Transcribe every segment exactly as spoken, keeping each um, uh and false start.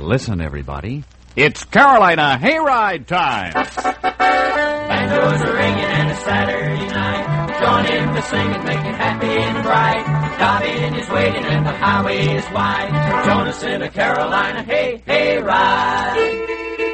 Listen, everybody. It's Carolina Hayride time. Banjos are ringing and it's Saturday night. Join in the singing, make it happy and bright. Dobbin is waiting and the highway is wide. Join us in a Carolina hay, hayride.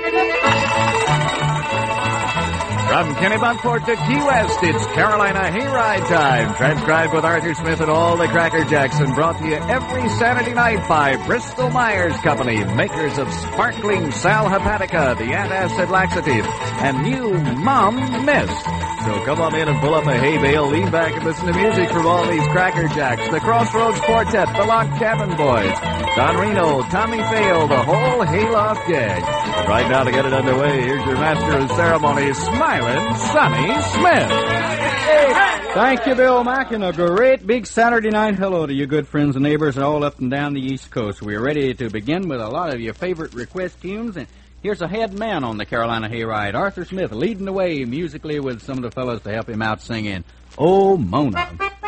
From Kennebunkport to Key West, it's Carolina Hayride time. Transcribed with Arthur Smith and all the Cracker Jacks and brought to you every Saturday night by Bristol Myers Company, makers of sparkling Sal Hepatica, the antacid laxative, and new Mom Mist. So come on in and pull up a hay bale, lean back and listen to music from all these Cracker Jacks, the Crossroads Quartet, the Lock Cabin Boys, Don Reno, Tommy Fail, the whole Hayloft gang. But right now to get it underway, here's your master of ceremonies, Smiling Sonny Smith. Thank you, Bill Mack, and a great big Saturday night hello to you good friends and neighbors all up and down the East Coast. We're ready to begin with a lot of your favorite request tunes, and here's a head man on the Carolina Hayride, Arthur Smith, leading the way musically with some of the fellows to help him out singing, Oh, Mona.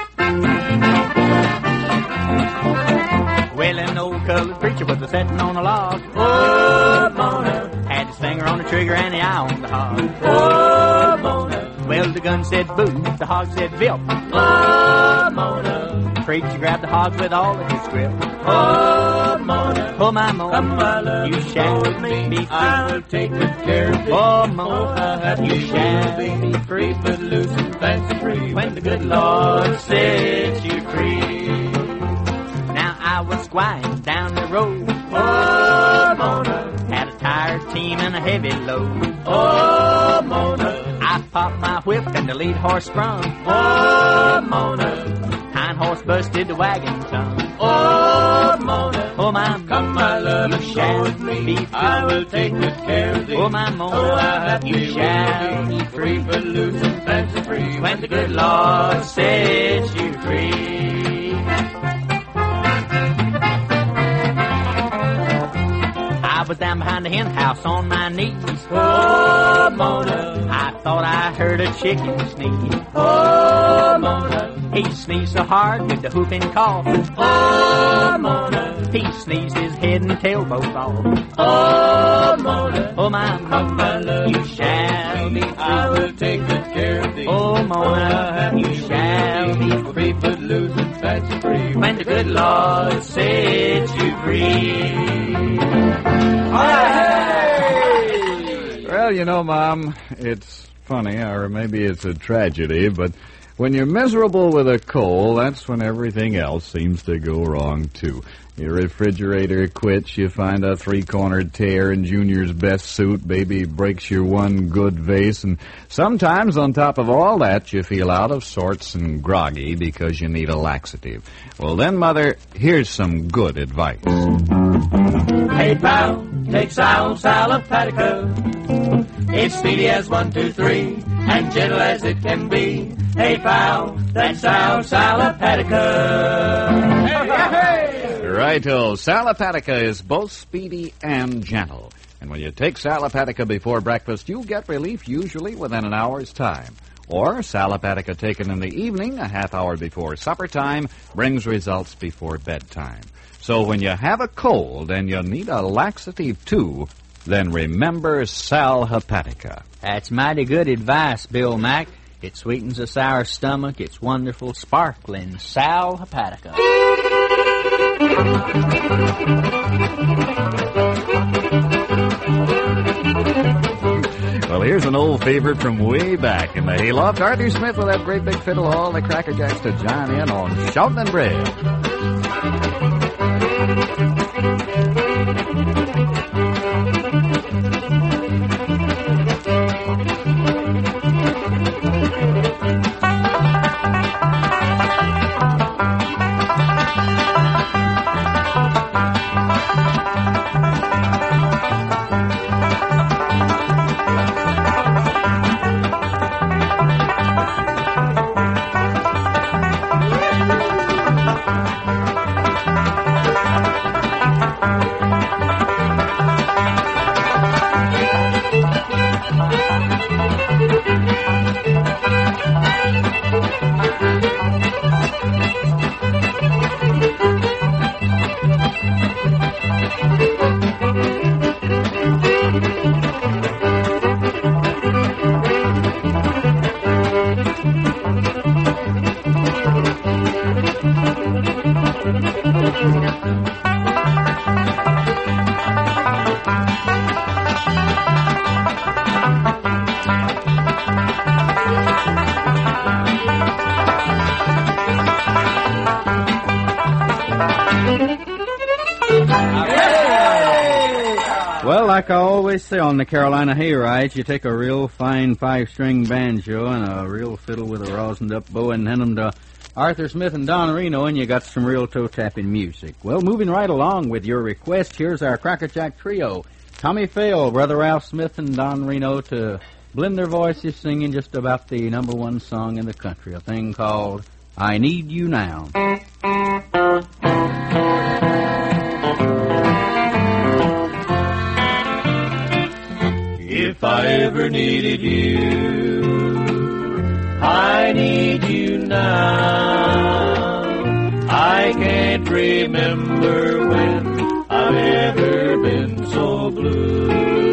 Well, an old colored preacher was a-setting on a log. Oh, Mona. Had his finger on the trigger and the eye on the hog. Oh, Mona. Well, the gun said boo, the hog said vilp. Oh, Mona. The preacher grabbed the hog with all of his grip. Oh, Mona. Oh, my Mona. Come, my love, you shall me. be free. I'll take good care of thee. Oh, Mona. Oh, you shall be free, but loose and fancy free when the good Lord sets you free. I was squatting down the road. Oh, Mona. Had a tired team and a heavy load. Oh, Mona. I popped my whip and the lead horse sprung. Oh, Mona. Hind horse busted the wagon tongue. Oh, Mona. Oh, my Mona. Come, my love, and shall with me. Be free. I will take good care of thee. Oh, my Mona. Oh, I you shall be free, but loose and fancy free when the good Lord sets you free. I was down behind the hen house on my knees. Oh, Mona. I thought I heard a chicken sneeze. Oh, Mona. He sneezed so hard with the whooping cough. Oh, Mona. He sneezed his head and tail both off. Oh, Mona. Oh, my Mona. My love, you shall be free. I will take good care of thee. Oh, Mona. Oh, you shall be free, but loose and fancy free when the good Lord sets you free. Hey! Well, you know, Mom, it's funny, or maybe it's a tragedy, but when you're miserable with a cold, that's when everything else seems to go wrong, too. Your refrigerator quits, you find a three-cornered tear in Junior's best suit, baby breaks your one good vase, and sometimes on top of all that, you feel out of sorts and groggy because you need a laxative. Well, then, Mother, here's some good advice. Hey, pal, take Sal Sal Hepatica. It's speedy as one, two, three, and gentle as it can be. Hey, pal, that's Sal Sal Hepatica. Hey, hey, hey! Righto, Sal Hepatica is both speedy and gentle. And when you take Sal Hepatica before breakfast, you get relief usually within an hour's time. Or Sal Hepatica taken in the evening, a half hour before supper time, brings results before bedtime. So when you have a cold and you need a laxative too, then remember Sal Hepatica. That's mighty good advice, Bill Mack. It sweetens a sour stomach. It's wonderful, sparkling Sal Hepatica. Well, here's an old favorite from way back in the hayloft. Arthur Smith with that great big fiddle, all the Cracker Jacks to join in on Shoutin' and Bread. like I always say on the Carolina Hayrides, you take a real fine five-string banjo and a real fiddle with a rosined-up bow and hand them to Arthur Smith and Don Reno, and you got some real toe-tapping music. Well, moving right along with your request, here's our Cracker Jack trio. Tommy Fail, Brother Ralph Smith, and Don Reno to blend their voices singing just about the number one song in the country, a thing called I Need You Now. If I ever needed you, I need you now. I can't remember when I've ever been so blue.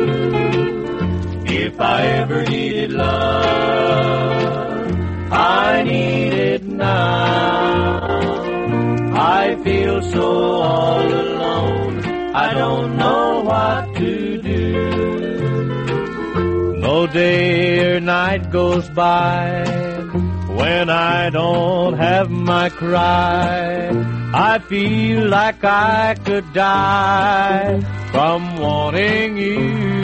If I ever needed love, I need it now. I feel so all alone, I don't know what to do. No day or night goes by when I don't have my cry. I feel like I could die from wanting you.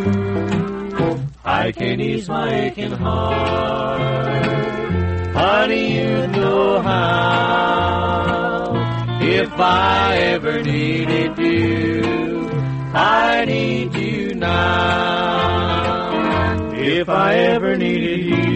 I can ease my aching heart, honey, you know how. If I ever needed you, I need you now. If I ever needed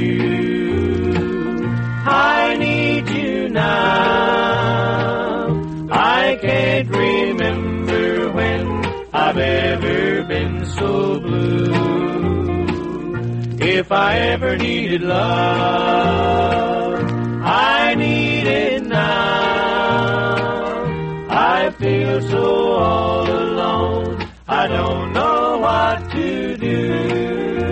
you, I need you now. I can't remember when I've ever been so blue. If I ever needed love, I need it now. I feel so all alone, I don't know what to do.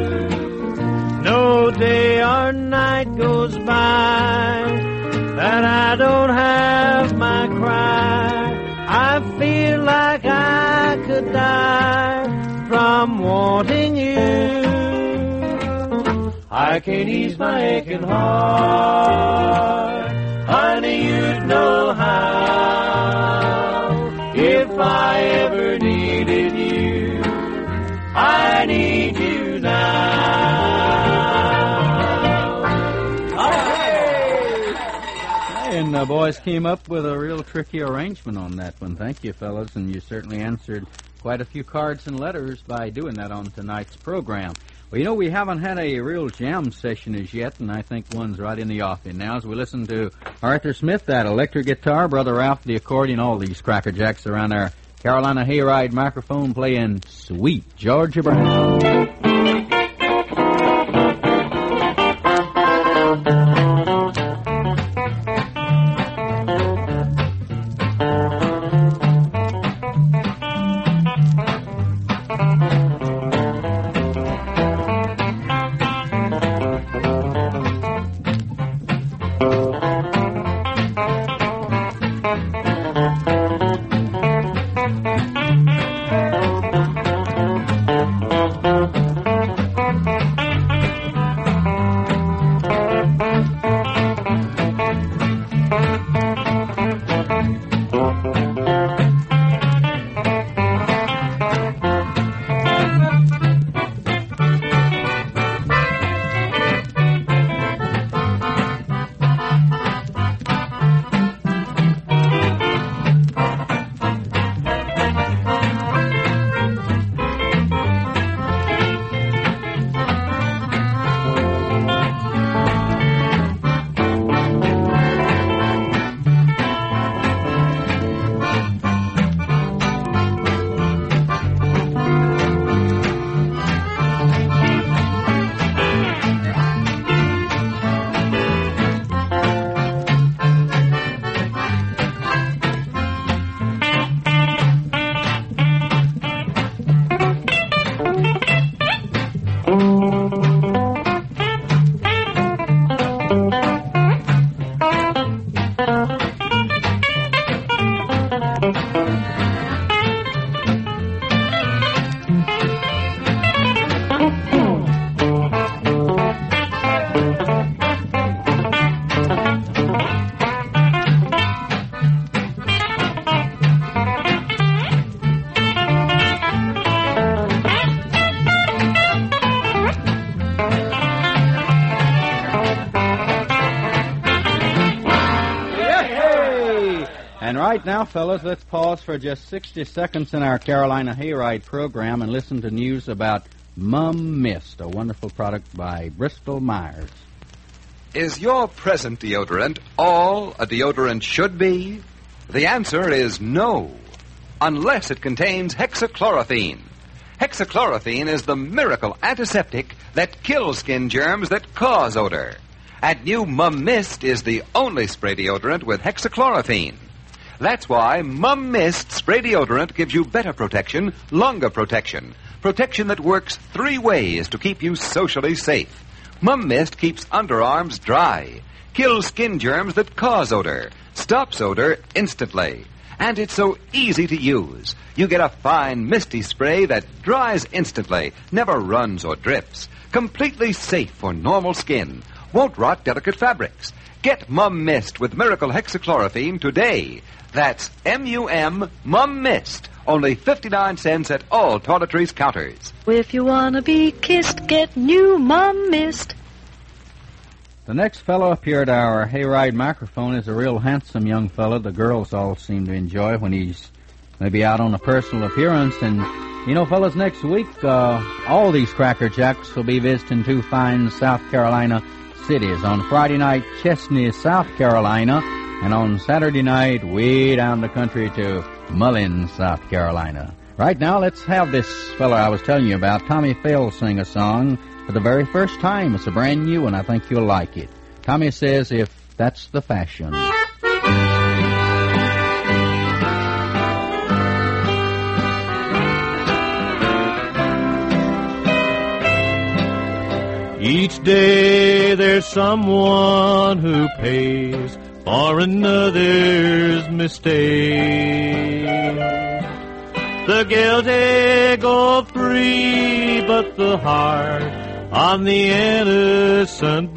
No day or night goes by that I don't have my cry. I feel like I could die from wanting you. I can't ease my aching heart, honey, you'd know how. If I ever needed you, I need you now. And the boys came up with a real tricky arrangement on that one. Thank you, fellas, and you certainly answered quite a few cards and letters by doing that on tonight's program. Well, you know, we haven't had a real jam session as yet, and I think one's right in the offing now as we listen to Arthur Smith, that electric guitar, Brother Ralph, the accordion, all these Cracker Jacks around our Carolina Hayride microphone playing Sweet Georgia Brown. And right now, fellas, let's pause for just sixty seconds in our Carolina Hayride program and listen to news about Mum Mist, a wonderful product by Bristol Myers. Is your present deodorant all a deodorant should be? The answer is no, unless it contains hexachlorophene. Hexachlorophene is the miracle antiseptic that kills skin germs that cause odor. And new Mum Mist is the only spray deodorant with hexachlorophene. That's why Mum Mist spray deodorant gives you better protection, longer protection. Protection that works three ways to keep you socially safe. Mum Mist keeps underarms dry, kills skin germs that cause odor, stops odor instantly. And it's so easy to use. You get a fine, misty spray that dries instantly, never runs or drips. Completely safe for normal skin. Won't rot delicate fabrics. Get Mum Mist with Miracle Hexachlorophene today. That's M U M, Mum Mist. Only fifty-nine cents at all toiletries counters. If you want to be kissed, get new Mum Mist. The next fellow up here at our Hayride microphone is a real handsome young fellow the girls all seem to enjoy when he's maybe out on a personal appearance. And, you know, fellas, next week, uh, all these Cracker Jacks will be visiting two fine South Carolina cities. On Friday night, Chesney, South Carolina, and on Saturday night, way down the country to Mullins, South Carolina. Right now, let's have this fellow I was telling you about, Tommy Fail, sing a song for the very first time. It's a brand new one. I think you'll like it. Tommy says, if that's the fashion. Each day there's someone who pays for another's mistake. The guilty go free, but the heart on the innocent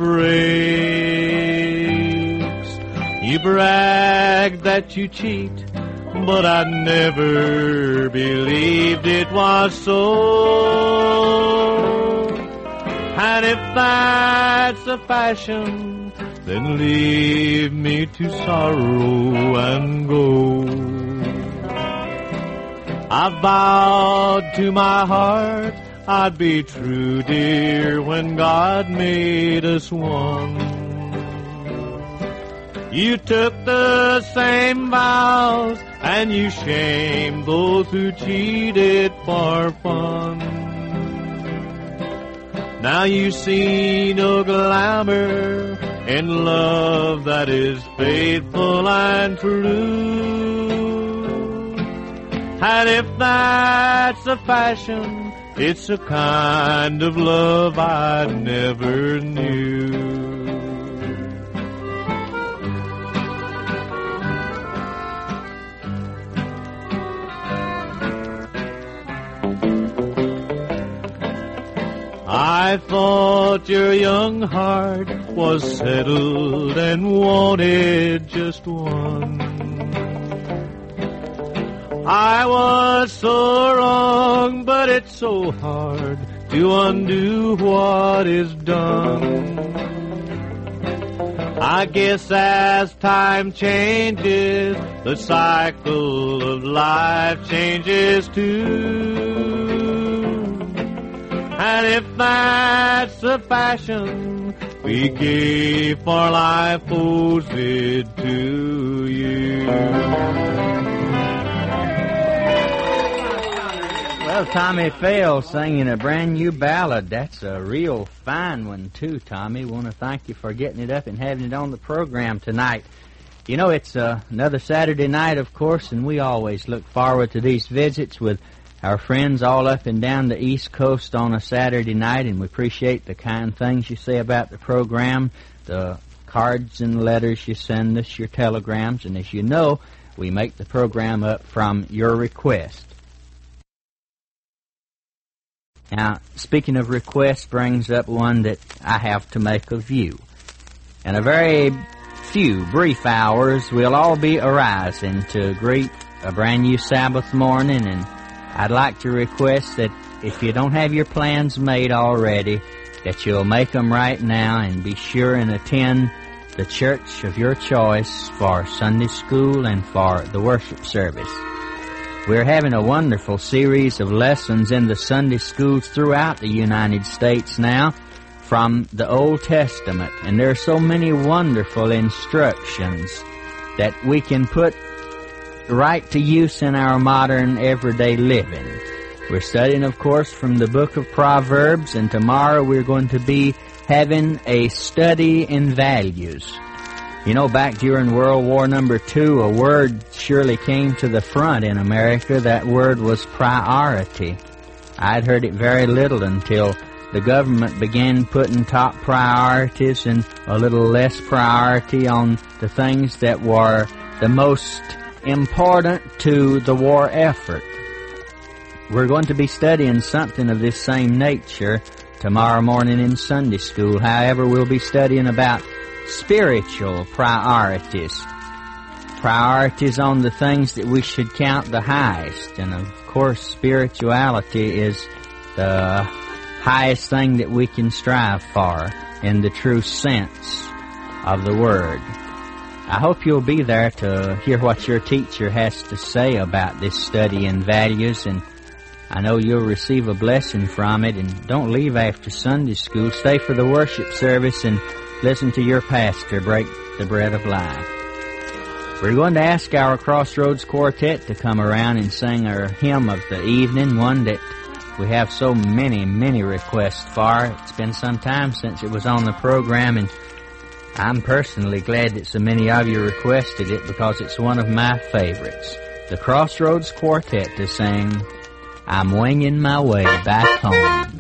breaks. You brag that you cheat, but I never believed it was so. And if that's a fashion, then leave me to sorrow and go. I vowed to my heart I'd be true, dear, when God made us one. You took the same vows, and you shamed those who cheated for fun. Now you see no glamour in love that is faithful and true. And if that's a fashion, it's a kind of love I never knew. I thought your young heart was settled and wanted just one. I was so wrong, but it's so hard to undo what is done. I guess as time changes, the cycle of life changes too. And if that's a fashion, we gave for life owes it to you. Well, Tommy Fail singing a brand new ballad. That's a real fine one, too, Tommy. Want to thank you for getting it up and having it on the program tonight. You know, it's uh, another Saturday night, of course, and we always look forward to these visits with our friends all up and down the East Coast on a Saturday night, and we appreciate the kind things you say about the program, the cards and letters you send us, your telegrams, and as you know, we make the program up from your request. Now, speaking of requests brings up one that I have to make of you. In a very few brief hours, we'll all be arising to greet a brand new Sabbath morning, and I'd like to request that if you don't have your plans made already, that you'll make them right now and be sure and attend the church of your choice for Sunday school and for the worship service. We're having a wonderful series of lessons in the Sunday schools throughout the United States now from the Old Testament, and there are so many wonderful instructions that we can put right to use in our modern everyday living. We're studying, of course, from the book of Proverbs, and tomorrow we're going to be having a study in values. You know, back during World War Number Two, a word surely came to the front in America. That word was priority. I'd heard it very little until the government began putting top priorities and a little less priority on the things that were the most important to the war effort. We're going to be studying something of this same nature tomorrow morning in Sunday school. However, we'll be studying about spiritual priorities. Priorities on the things that we should count the highest. And of course, spirituality is the highest thing that we can strive for in the true sense of the word. I hope you'll be there to hear what your teacher has to say about this study in values, and I know you'll receive a blessing from it. And don't leave after Sunday school. Stay for the worship service and listen to your pastor break the bread of life. We're going to ask our Crossroads Quartet to come around and sing our hymn of the evening, one that we have so many, many requests for. It's been some time since it was on the program, and I'm personally glad that so many of you requested it because it's one of my favorites. The Crossroads Quartet to sing, I'm Winging My Way Back Home.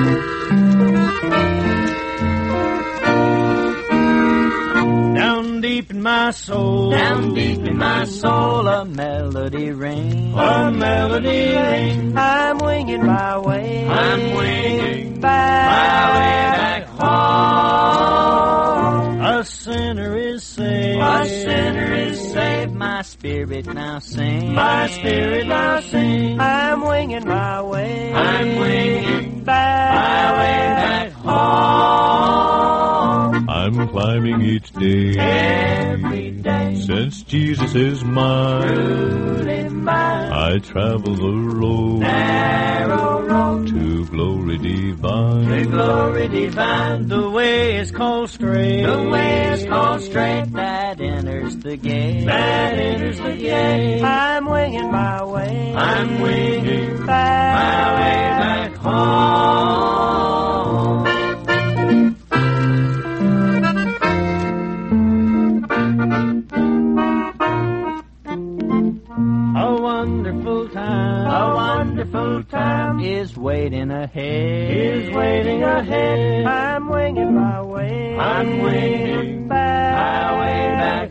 Down deep in my soul, Down deep in my soul, a melody rings. a melody rings. I'm winging my way. I'm winging back, my way back home. A sinner is saved. A sinner is saved. My spirit now sings. My spirit now sings. I'm winging my way. I'm winging back, my way back home. I'm climbing each day. Every day. Since Jesus is mine, Truly mine. I travel the road Narrow road to glory divine. to glory divine. The way is called straight. The way is called straight. That enters the gate. That enters the gate. I'm winging my way. I'm winging back, my way back home. A wonderful time. A wonderful time Is waiting ahead. is waiting ahead. I'm winging my way. I'm winging back, my way back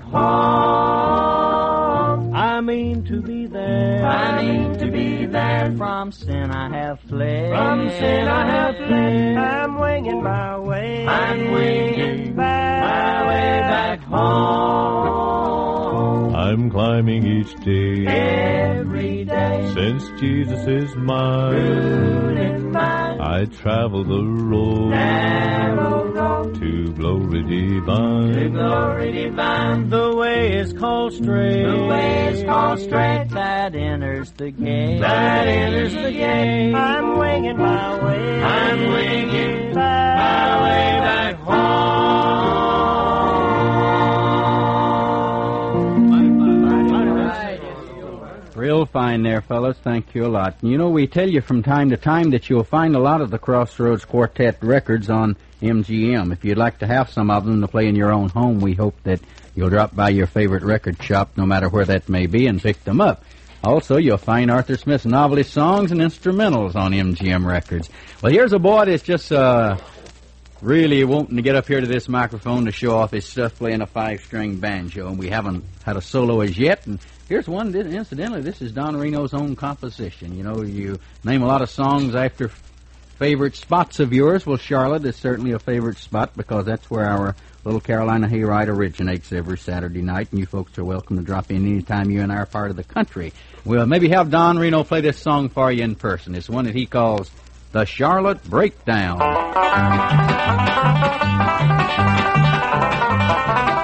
home. I mean to be there. I need to be there. From sin I have fled. From sin I have fled. I'm winging my way. I'm winging back, my way back home. I'm climbing each day. every day. Since Jesus is mine, Truly mine. I travel the road Narrow road to glory to divine. glory divine. The way is called straight. The way is called straight. That enters the gate. That enters the gate. I'm winging my way. I'm winging back, my way back home. Real fine there, fellas. Thank you a lot. You know, we tell you from time to time that you'll find a lot of the Crossroads Quartet records on M G M. If you'd like to have some of them to play in your own home, we hope that you'll drop by your favorite record shop, no matter where that may be, and pick them up. Also, you'll find Arthur Smith's novelty songs and instrumentals on M G M records. Well, here's a boy that's just uh, really wanting to get up here to this microphone to show off his stuff playing a five-string banjo, and we haven't had a solo as yet. And here's one, that, incidentally, this is Don Reno's own composition. You know, you name a lot of songs after favorite spots of yours. Well, Charlotte is certainly a favorite spot because that's where our Little Carolina Hayride originates every Saturday night, and you folks are welcome to drop in anytime you're in our part of the country. We'll maybe have Don Reno play this song for you in person. It's one that he calls The Charlotte Breakdown.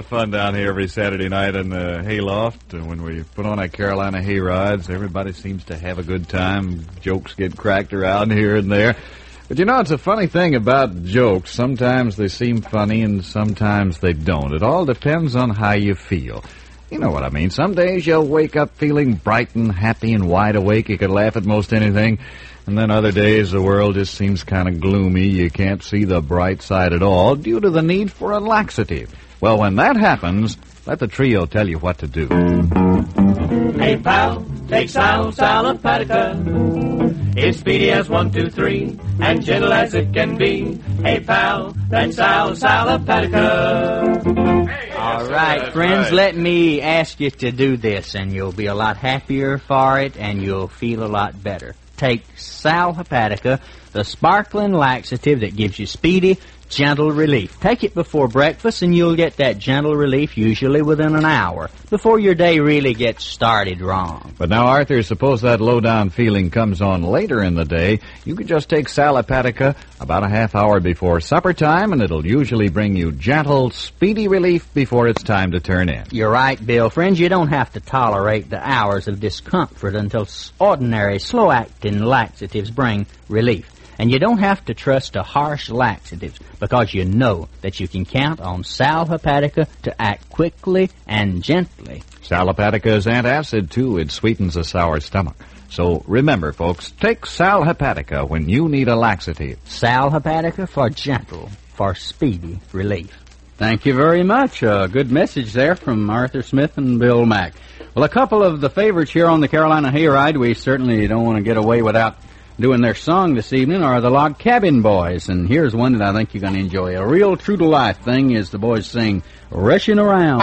fun down here every Saturday night in the hayloft. Uh, when we put on our Carolina hay rides, everybody seems to have a good time. Jokes get cracked around here and there. But you know, it's a funny thing about jokes. Sometimes they seem funny and sometimes they don't. It all depends on how you feel. You know what I mean. Some days you'll wake up feeling bright and happy and wide awake. You could laugh at most anything. And then other days the world just seems kind of gloomy. You can't see the bright side at all due to the need for a laxative. Well, when that happens, let the trio tell you what to do. Hey, pal, take Sal Salapatica. It's speedy as one, two, three, and gentle as it can be. Hey, pal, that's Sal Salapatica. Hey, All yes, right, that's friends, right. let me ask you to do this, and you'll be a lot happier for it, and you'll feel a lot better. Take Sal Hepatica, the sparkling laxative that gives you speedy, gentle relief. Take it before breakfast, and you'll get that gentle relief usually within an hour, before your day really gets started wrong. But now, Arthur, suppose that low-down feeling comes on later in the day. You could just take Sal Hepatica about a half hour before supper time, and it'll usually bring you gentle, speedy relief before it's time to turn in. You're right, Bill. Friends, you don't have to tolerate the hours of discomfort until s- ordinary, slow-acting laxatives bring relief. And you don't have to trust to harsh laxatives because you know that you can count on Sal Hepatica to act quickly and gently. Sal Hepatica is antacid, too. It sweetens a sour stomach. So remember, folks, take Sal Hepatica when you need a laxative. Sal Hepatica for gentle, for speedy relief. Thank you very much. A good message there from Arthur Smith and Bill Mack. Well, a couple of the favorites here on the Carolina Hayride we certainly don't want to get away without doing their song this evening are the Log Cabin Boys. And here's one that I think you're going to enjoy. A real true-to-life thing is the boys sing Rushing Around.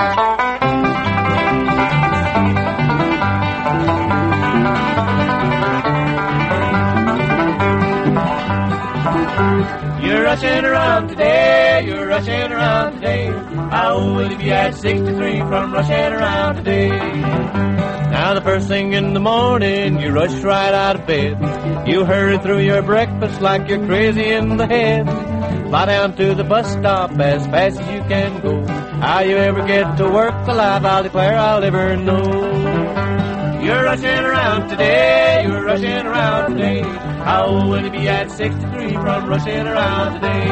You're rushing around today, you're rushing around today. How will you be at sixty-three from rushing around today? Now the first thing in the morning, you rush right out of bed. You hurry through your breakfast like you're crazy in the head. Fly down to the bus stop as fast as you can go. How you ever get to work alive, I'll declare I'll ever know. You're rushing around today, you're rushing around today. How will you be at sixty-three from rushing around today?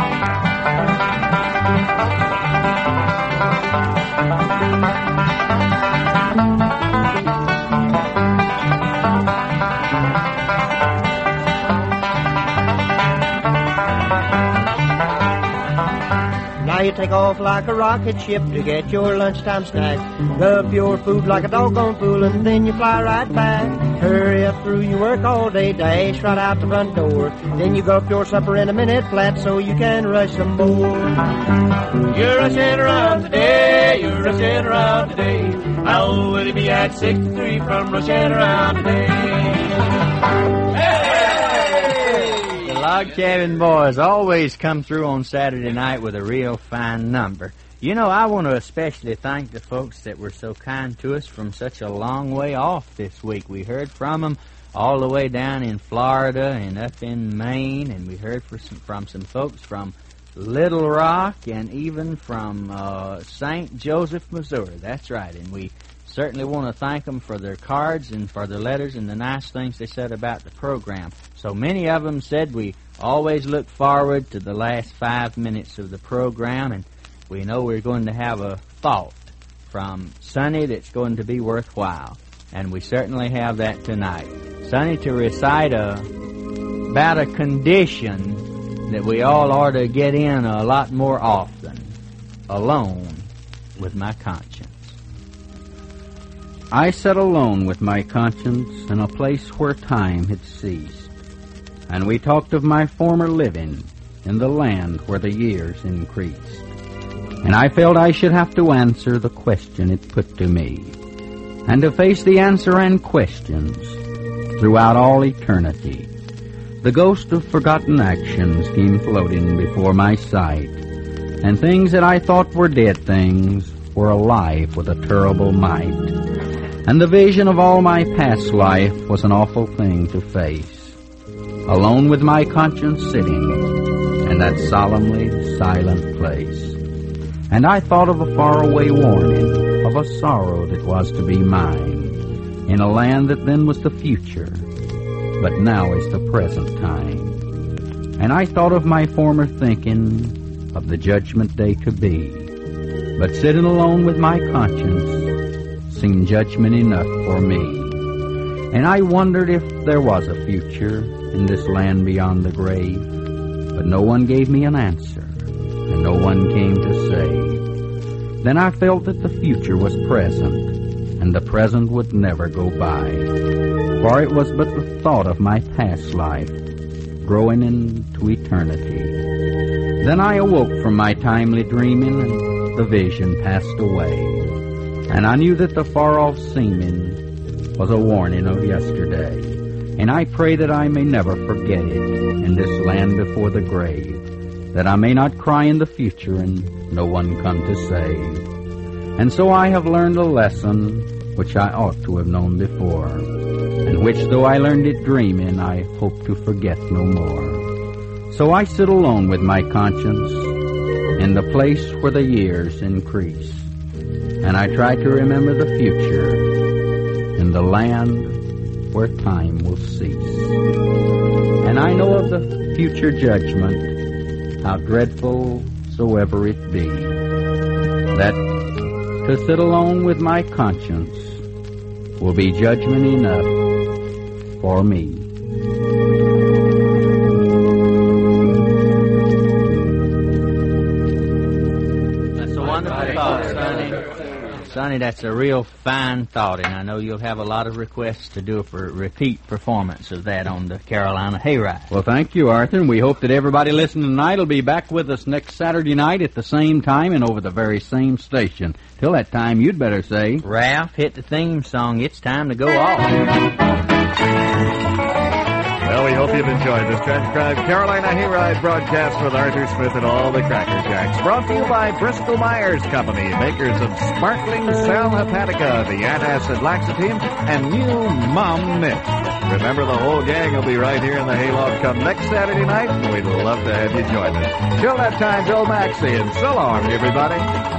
Now you take off like a rocket ship to get your lunchtime snack. Love your food like a doggone fool and then you fly right back. Hurry up through your work all day, dash right out the front door. Then you go up your supper in a minute flat so you can rush some more. You're rushing around today, you're rushing around today. How will you be at sixty-three from rushing around today? The Log Cabin Boys always come through on Saturday night with a real fine number. You know, I want to especially thank the folks that were so kind to us from such a long way off this week. We heard from them all the way down in Florida and up in Maine, and we heard from some, from some folks from Little Rock and even from uh, Saint Joseph, Missouri. That's right, and we certainly want to thank them for their cards and for their letters and the nice things they said about the program. So many of them said we always look forward to the last five minutes of the program, and we know we're going to have a thought from Sonny that's going to be worthwhile, and we certainly have that tonight. Sonny to recite a, about a condition that we all ought to get in a lot more often, alone with my conscience. I sat alone with my conscience in a place where time had ceased, and we talked of my former living in the land where the years increased. And I felt I should have to answer the question it put to me, and to face the answer and questions throughout all eternity. The ghost of forgotten actions came floating before my sight, and things that I thought were dead things were alive with a terrible might. And the vision of all my past life was an awful thing to face, alone with my conscience sitting in that solemnly silent place. And I thought of a faraway warning of a sorrow that was to be mine, in a land that then was the future, but now is the present time. And I thought of my former thinking of the judgment day to be, but sitting alone with my conscience seemed judgment enough for me. And I wondered if there was a future in this land beyond the grave, but no one gave me an answer, and no one came to say. Then I felt that the future was present, and the present would never go by, for it was but the thought of my past life, growing into eternity. Then I awoke from my timely dreaming, and the vision passed away, and I knew that the far-off seeming was a warning of yesterday, and I pray that I may never forget it in this land before the grave, that I may not cry in the future and no one come to save. And so I have learned a lesson which I ought to have known before, and which, though I learned it dreaming, I hope to forget no more. So I sit alone with my conscience in the place where the years increase, and I try to remember the future in the land where time will cease. And I know of the future judgment, how dreadful soever it be, that to sit alone with my conscience will be judgment enough for me. That's a wonderful thought, Sonny. Sonny, that's a real fine thought, and I know you'll have a lot of requests to do for a repeat performance of that on the Carolina Hayride. Well, thank you, Arthur, and we hope that everybody listening tonight will be back with us next Saturday night at the same time and over the very same station. Till that time, you'd better say, Ralph, hit the theme song. It's time to go off. Well, we hope you've enjoyed this transcribed Carolina Hayride broadcast with Arthur Smith and all the Cracker Jacks. Brought to you by Bristol Myers Company, makers of Sparkling Sal Hepatica, the antacid laxatine, and new Mom Mist. Remember, the whole gang will be right here in the hayloft come next Saturday night, and we'd love to have you join us. Till that time, Bill Mack saying so long, everybody.